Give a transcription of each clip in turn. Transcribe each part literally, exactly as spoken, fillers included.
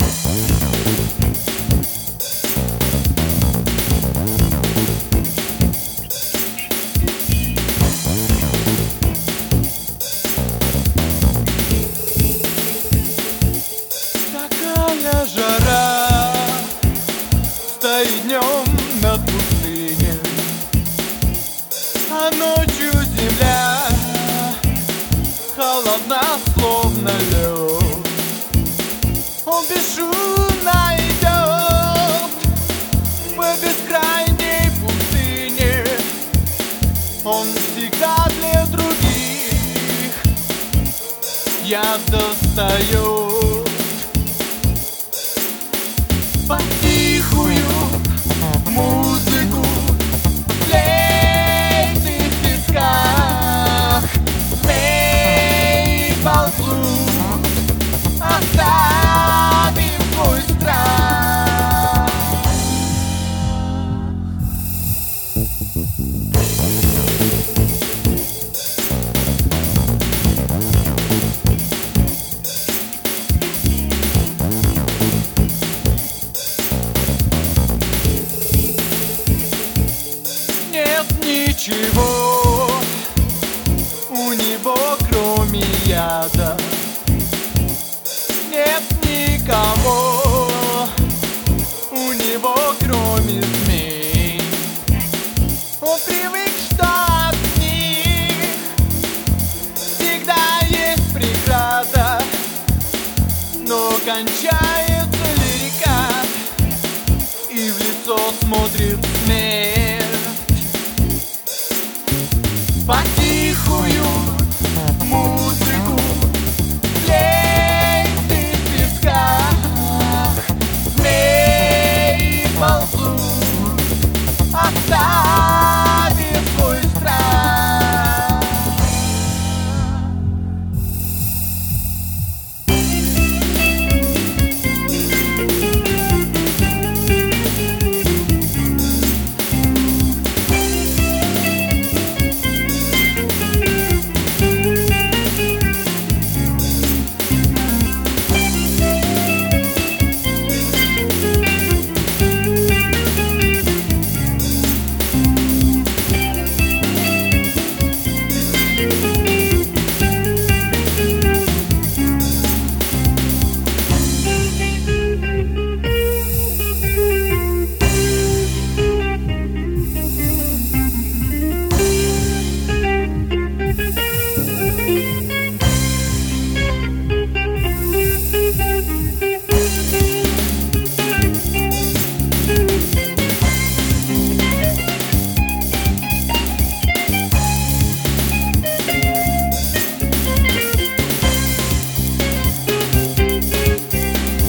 Такая жара стоит днем над пустыней, а ночью земля холодна, словно лед. Он бесшумно идет по бескрайней пустыне. Он всегда для других яд достает. Потихую музыку лей ты в песках, змей ползут, оставив твой страх. Нет ничего у него, кроме яда. Нет никого у него, кроме змей. Он привык, что от них всегда есть преграда, но кончается лирика, и в лицо смотрит смерть. Потихую музыку лей ты в песках, змеи ползут, оставив свой страх.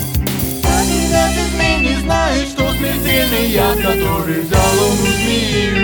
Яд, который взял он у змеи.